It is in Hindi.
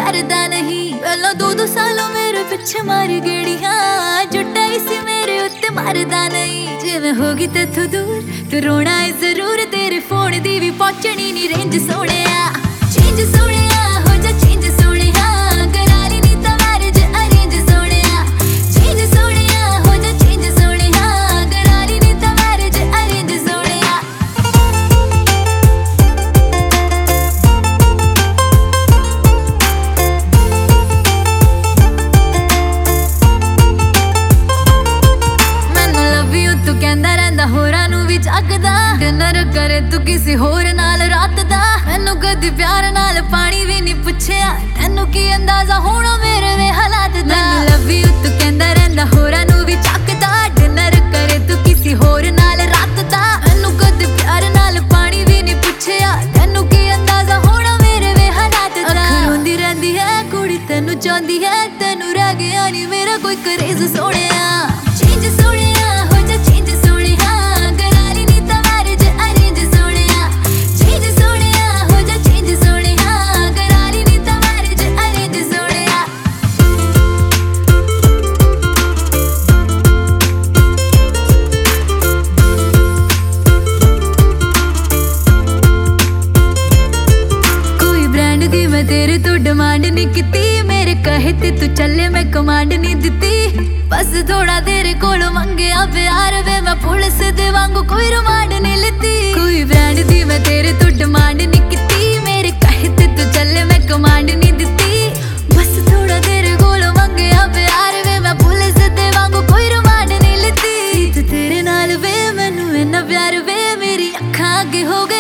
करदा नहीं। पहला 2-2 सालों मेरे पिछे मारी गेड़ियां, जुटा इसी मेरे उत्ते मारदा नहीं। जिवें होगी तेथों दूर तू रोना है जरूर, तेरे फोन दी भी पहुंचनी नहीं रेंज सोहणिया। चेंज सोहणिया हो जा चेंज सोहणिया, करा ली नी तां मैरिज अरेंज सोहणिया। चेंज सोहणिया हो जा चेंज सोहणिया, करा ली नी तां मैरिज अरेंज सोहणिया। मैनू लव यू तू कहंदा रहिंदा होरां नू भी जगदा, डिनर करे तू किसी होर नाल रात दा। मैनू कदी प्यार नाल पानी भी नहीं पुछया, तैनू की अंदाजा होना मेरे वे हालात दा। मैनू लव यू तू कहंदा रहिंदा होरां नू भी जगदा, डिनर करे तू किसी होर नाल रात दा। मैनू कदी प्यार नाल पानी भी नहीं पुछया, तैनू की अंदाजा होना मेरे वे हालात दा। अख रोंदी रहिंदी है कुड़ी तैनू चाहंदी है, तैनू रह गया नहीं मेरा कोई करेज सोहणिया। चेंज सोहणिया हो जा चेंज सोहणिया, करा ली नी तां मैरिज अरेंज सोहणिया। चेंज सोहणिया हो जा चेंज सोहणिया, करा ली नी तां मैरिज अरेंज सोहणिया। कोई ब्रांड दी मैं तेरे तो डिमांड नहीं कीती, मेरे कहे ते तू चले मैं कमांड नहीं दित्ती। बस थोड़ा तेरे कोलों मंगया प्यार वे, मैं पुलिस दे वांगू कोई रिमांड नहीं लेती। कोई ब्रांड दी मैं तेरे तो डिमांड नहीं कीती, मेरे कहे ते तू चले मैं कमांड नहीं दित्ती। बस थोड़ा तेरे कोलों मंगया प्यार वे, मैं पुलिस दे वांगू कोई रिमांड नहीं लेती। ते तेरे नाल वे मैनू इन्ना प्यार वे, मेरी अखां अगे हो गई